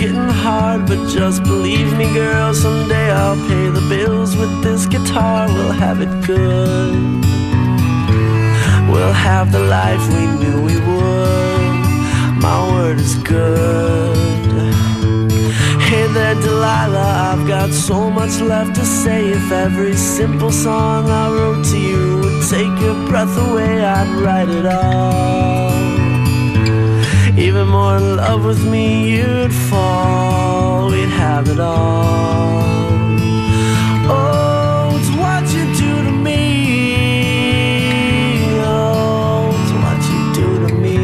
getting hard, but just believe me, girl, someday I'll pay the bills with this guitar. We'll have it good. We'll have the life we knew we would. My word is good. Hey there, Delilah, I've got so much left to say. If every simple song I wrote to you would take your breath away, I'd write it all. Even more in love with me you'd fall. We'd have it all. Oh, it's what you do to me. Oh, it's what you do to me.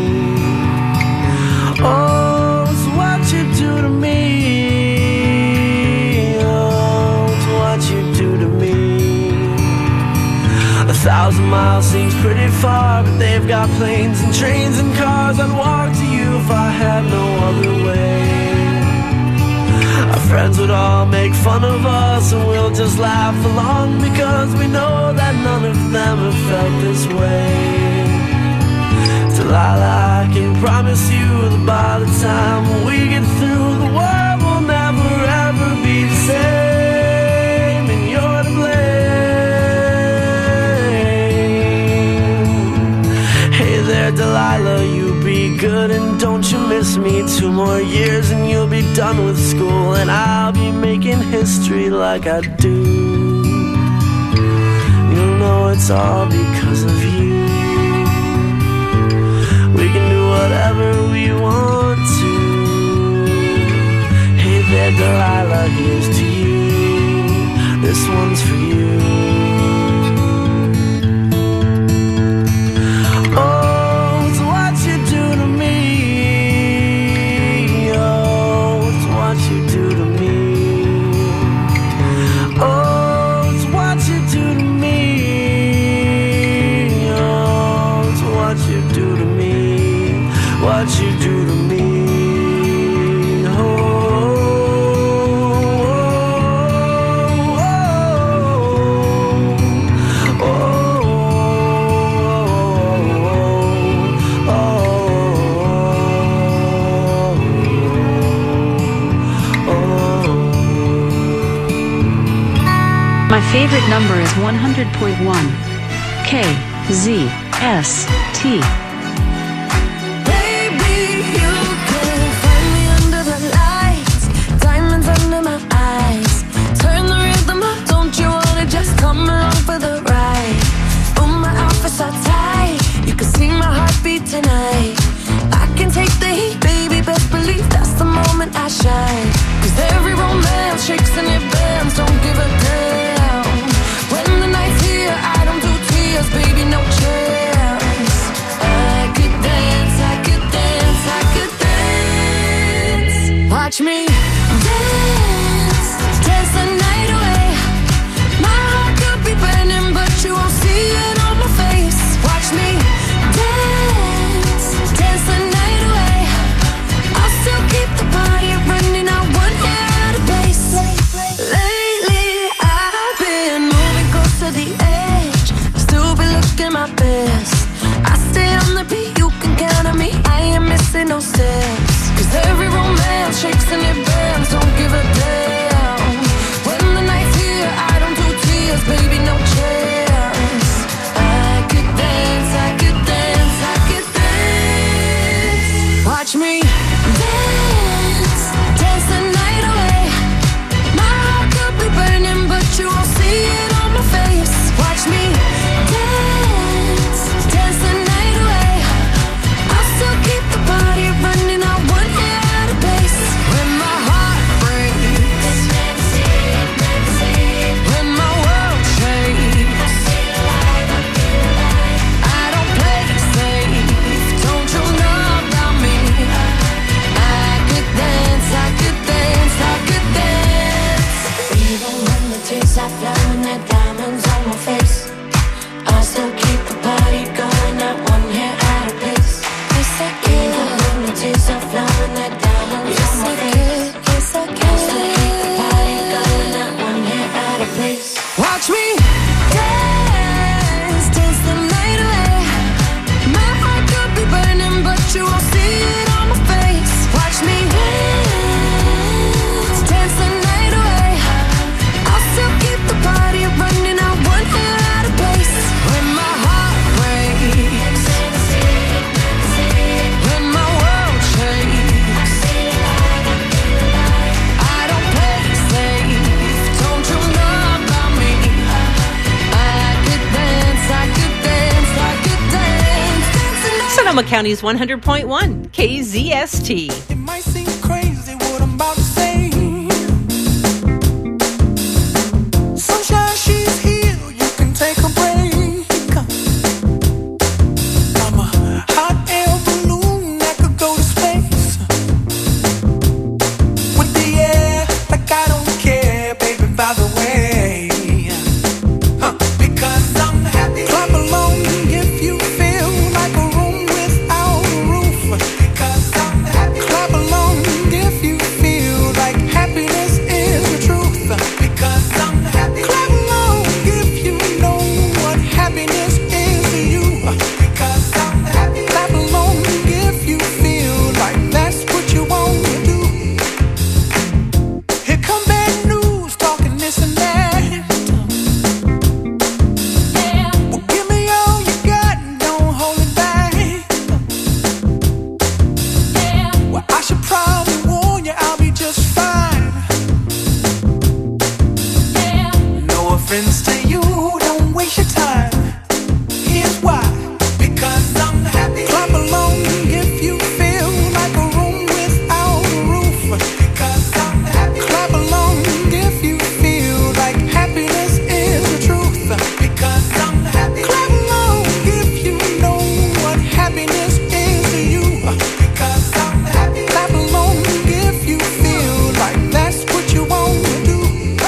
Oh, it's what you do to me. Oh, it's what you do to me. 1,000 miles seems pretty far, but they've got planes and trains and cars. I'd walk to you if I had no other way. Our friends would all make fun of us, and we'll just laugh along, because we know that none of them have felt this way. Delilah, I can promise you that by the time we get through, the world will never ever be the same, and you're to blame. Hey there, Delilah, you be good and don't you miss me. 2 more years and you'll be done with school, and I'll be making history like I do. You'll know it's all because of you. We can do whatever we want to. Hey there, Delilah, here's to you. This one's for you. What you do to me, oh, oh, oh, oh, oh, oh. My favorite number is 100.1 KZST. Tonight I can take the heat, baby, best believe that's the moment I shine. 'Cause every romance shakes and it bends, don't give a damn. When the night's here, I don't do tears, baby, no chance. I could dance, I could dance, I could dance. Watch me dance, dance the night away. My heart could be burning, but you won't see it on my face. Watch me dance, dance the night away. I'll still keep the party running, I won't hear out of place. Lately I've been moving close to the edge, still be looking my best. I stay on the beat, you can count on me, I ain't missing no steps. 'Cause every romance shakes and it bends, don't give a damn. When the night's here, I don't do tears, baby, no chance. I could dance, I could dance, I could dance. Watch me dance, dance the night away. My heart could be burning, but you won't see it on my face. Watch me dance, dance the night away. I'll still keep the party running, Sonoma County's 100.1 KZST. It might seem crazy what I'm about to say. Sunshine, she's here, you can take a break. I'm a hot air balloon that could go to space. With the air, like I don't care, baby, by the way. Because I'm happy. Clap along if you feel like a room without a roof. Because I'm happy. Clap along if you feel like happiness is the truth. Because I'm happy. Clap along if you know what happiness is to you. Because I'm happy. Clap along if you feel like that's what you want to do. Here come bad news, talking this and that. Well, give me all you got and don't hold it back. Well, I should probably warn you, I'll be just fine. No offense to you, don't waste your time. Here's why. Because I'm happy. Clap along if you feel like a room without a roof. Because I'm happy. Clap along if you feel like happiness is the truth. Because I'm happy. Clap along if you know what happiness is to you. Because I'm happy. Clap along if you feel like that's what you want to do.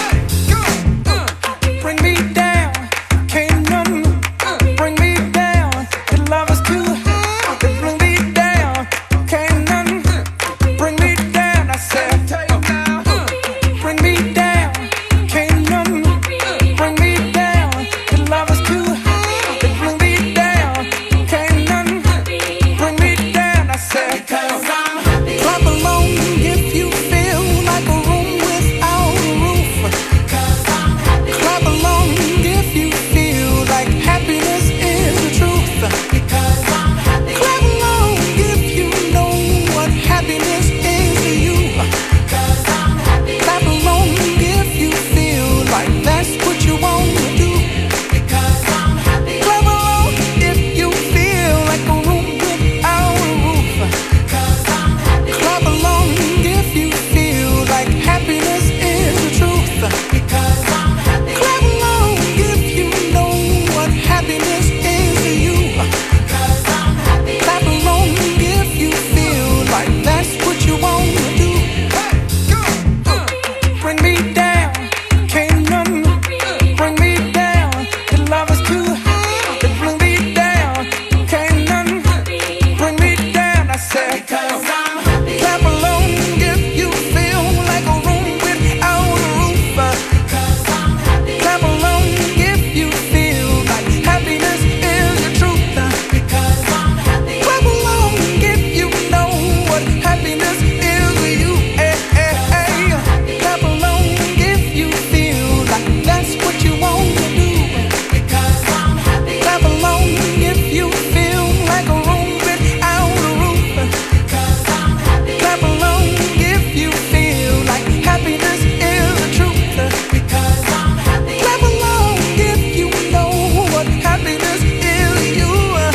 Bring me down, can't none bring me down. The love is too high. Bring me down, can't none bring me down. I said, bring me down, can't none bring me down. The love is too high. Bring me down, can't none bring me down. I said, because I'm happy. Clap along if you feel like a room without a roof. Because I'm happy. Clap along if you feel like happiness is the truth. Because I'm happy. Clap along if you know what happiness is to you. Because I'm happy. Clap along if you feel like that's what you want to do. Because I'm happy. Clap along if you feel like a room without a roof. Because I'm happy. Clap along if you feel like happiness is the truth. Because I'm happy. Clap along if you know what happiness is to you. Because I'm happy. Clap along if you feel like that's what you want to do. Bring me down, can't none bring me down. The love is too high. Bring me down, can't none bring me down. I said, because I'm happy. Clap along if you feel like a room without a roof. Because I'm happy. Clap along if you feel like happiness is the truth. Because I'm happy. Clap along if you know what happiness is to you. Clap along if you feel like that's what you want to do. Because I'm happy. Clap along if you feel like a room without a roof. Because I'm happy. Clap along if you feel like happiness is the truth. Because I'm happy. Clap along if you know what happiness is to you.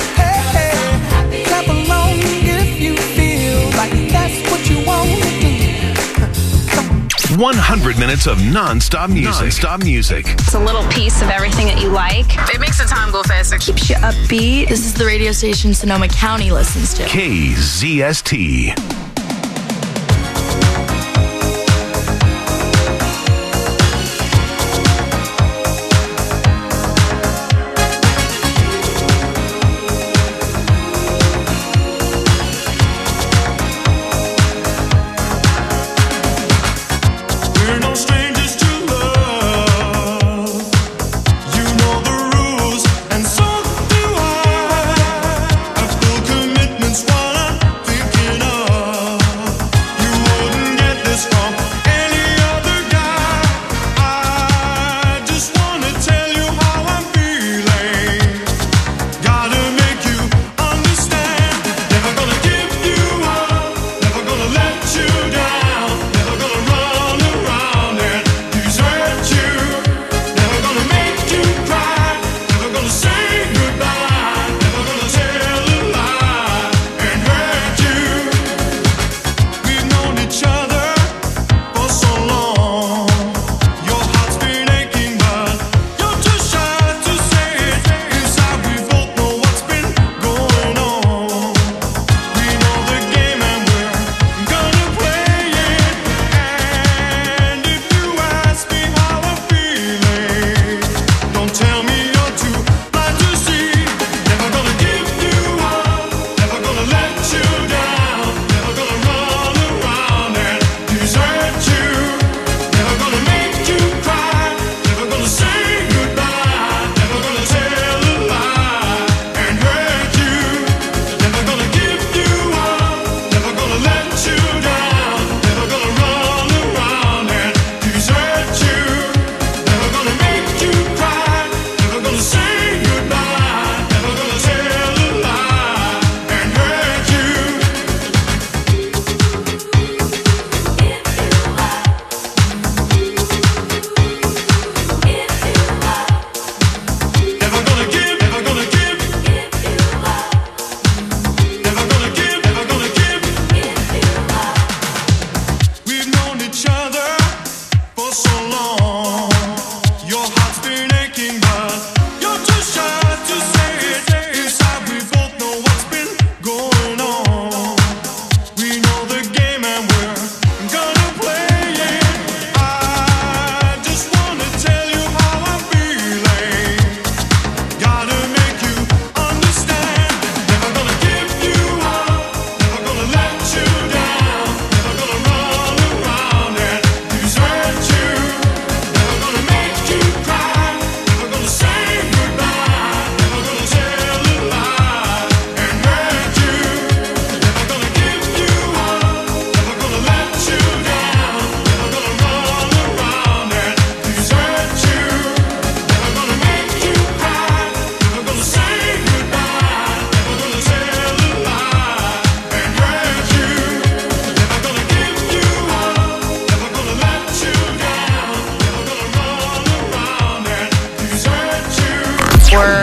Clap along if you feel like that's what you want to do. 100 minutes of non-stop music. Non-stop music. It's a little piece of everything that you like. It makes the time go faster. Keeps you upbeat. This is the radio station Sonoma County listens to. KZST. We're no strangers to love. You know the rules, and so do I. I feel commitment's what I'm thinking of.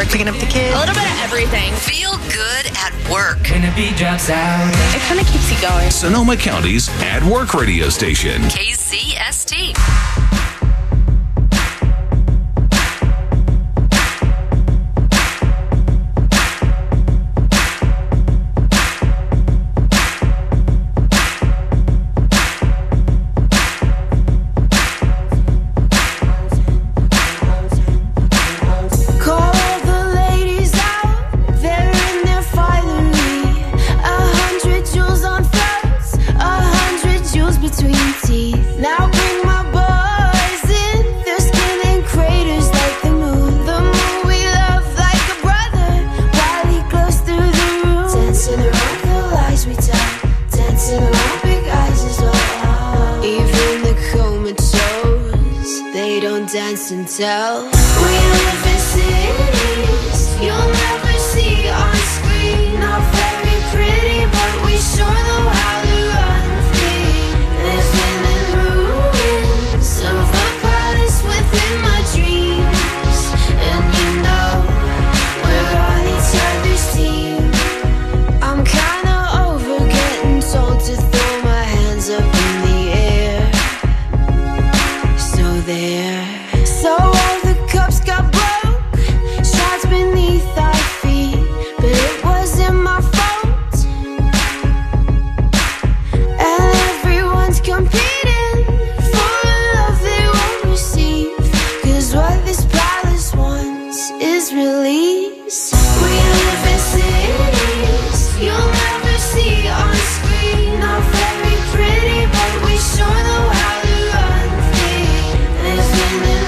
work, picking up the kids. A little bit of everything. Feel good at work. When the beat drops out. It kind of keeps you going. Sonoma County's At Work radio station. KZST. Dance and tell. We live in cities you'll never see on screen. Not very pretty, but we sure know how to run free. Living in ruins of a palace within my dreams. And you know we're on each other's team. I'm kinda over getting told to throw my hands up in the air. So there. So all the cups got broke, shards beneath our feet, but it wasn't my fault. And everyone's competing for a love they won't receive, 'cause what this palace wants is release. We live in cities you'll never see on screen. Not very pretty, but we sure know how to run free. Living in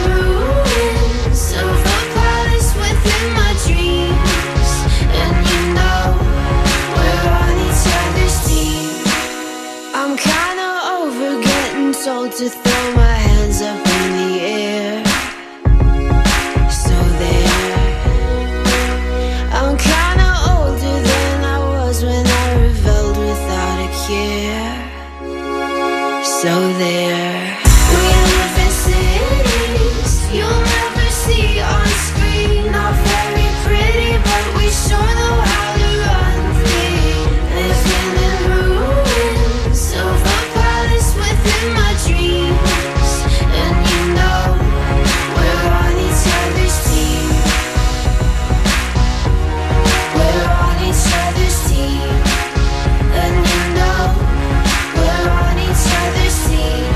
told to throw my hands up in the air. So there. I'm kinda older than I was when I rebelled without a care. So there. We live in cities you'll never see on screen. Not very pretty, but we sure know how to run free. Living in ruins of a palace within my dreams. And you know we're on each other's team. We're on each other's team. And you know we're on each other's team.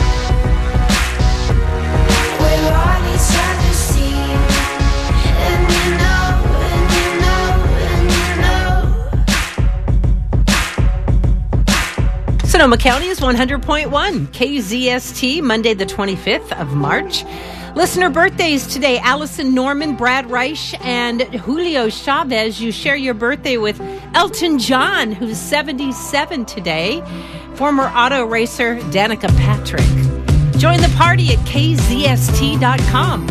We're on each other's team. And you know, and you know, and you know. Sonoma County is 100.1 KZST, Monday the 25th of March. Listener birthdays today: Allison Norman, Brad Reich, and Julio Chavez. You share your birthday with Elton John, who's 77 today. Former auto racer Danica Patrick. Join the party at KZST.com.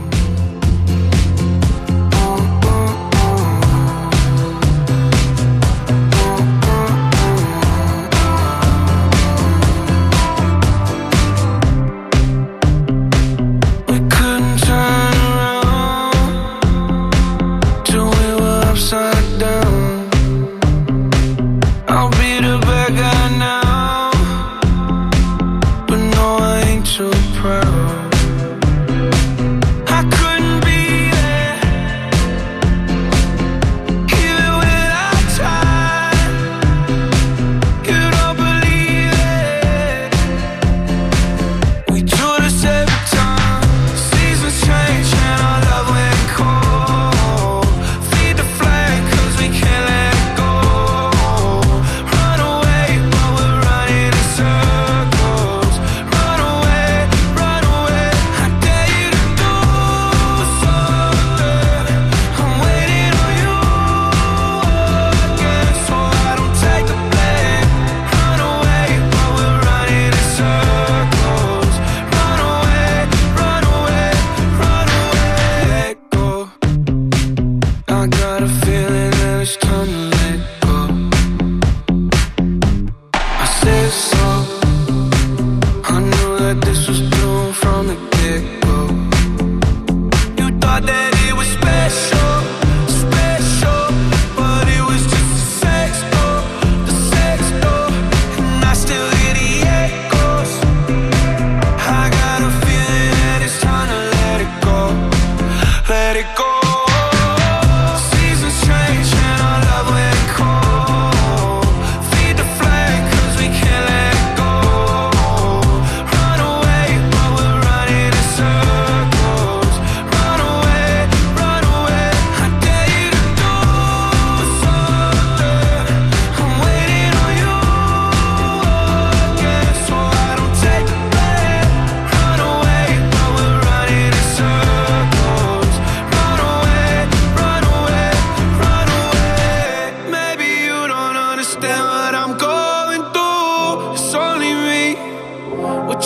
So proud.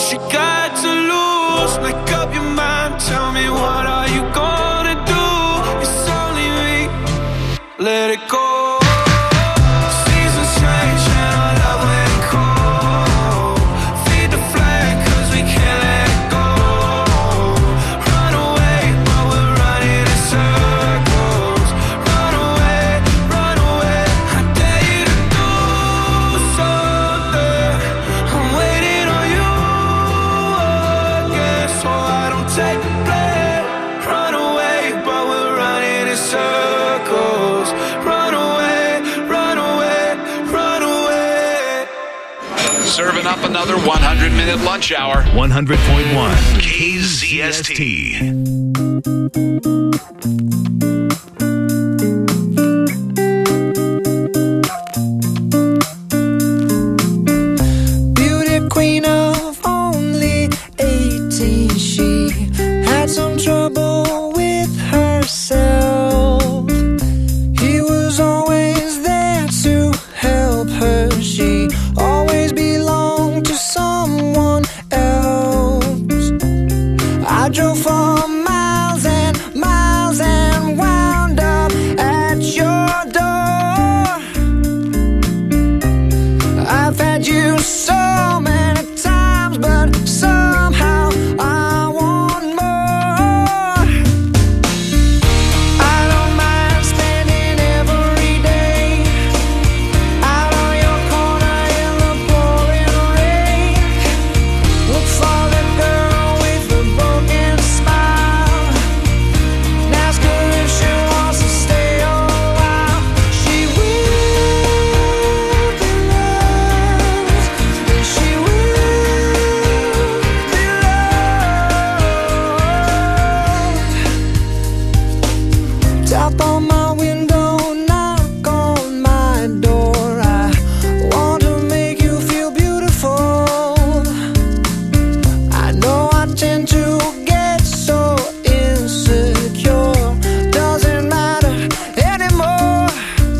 what you got to lose? Make up your mind, tell me what are you gonna do? It's only me, let it go. Seasons change and our love let go. Feed the flame cause we can't let go. Run away but we're running in circles. Run away, I dare you to do something. I'm waiting on you again, so I don't take the blame. Run away but we're running in circles. Run away, run away, run away. Serving up another 100-minute lunch hour. 100.1 KZST. Beauty queen of only 18, she had some trouble with herself. He was always there to help her. She always belonged to someone else. I drove for miles and miles and wound up at your door. I've had you so many times, but somehow I want more. I don't mind spending every day out on your corner in the pouring rain. Look for the girl with the broken smile and ask her if she wants to stay a while. She will be loved, and she will be loved. Tap on my window, knock on my door. I want to make you feel beautiful. I know I tend to get so insecure. Doesn't matter anymore.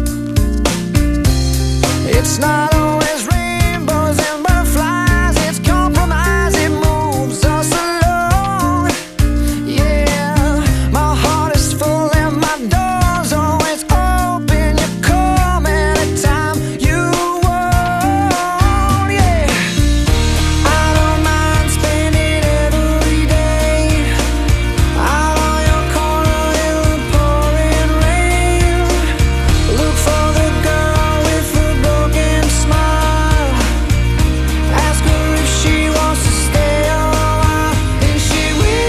It's not always rainbows and butterflies. It's compromise, it moves us along. Yeah, my heart is full and my door's always open. You come anytime you want. Yeah, I don't mind spending every day out on your corner in the pouring rain. Look for the girl with the broken smile. Ask her if she wants to stay a while, and she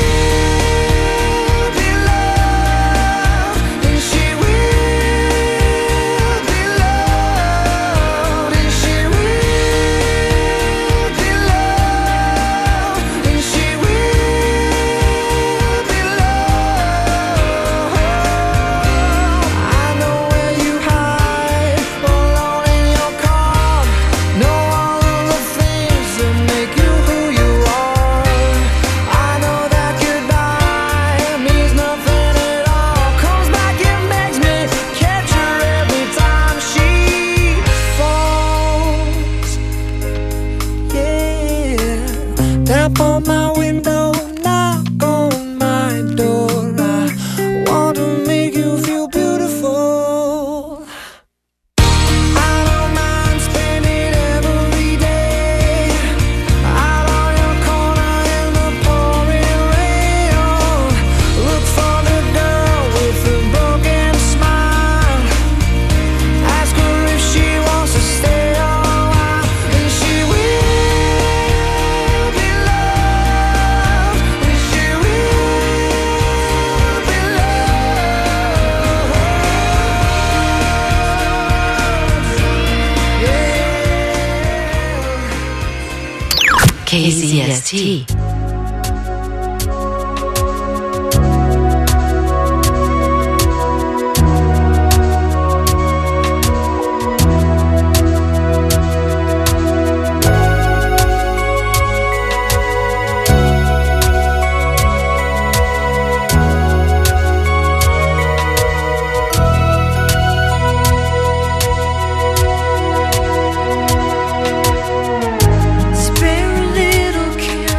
will be loved, and she will be loved, and she will be loved, and she will be loved. I know where you hide, alone in your car. Know all of the things that make you who you are. I know that goodbye means nothing at all. Comes back and begs me, catch her every time she falls. Yeah, tap on my window, knock on my door. I want to make you feel beautiful. I don't mind spending every day out on your corner in the pouring rain. Look for the girl with the broken smile. Ask her if she wants to stay a while, and she will be loved, and she will be loved. KZST. Spare a little care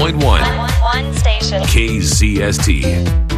100.1 One station. KZST.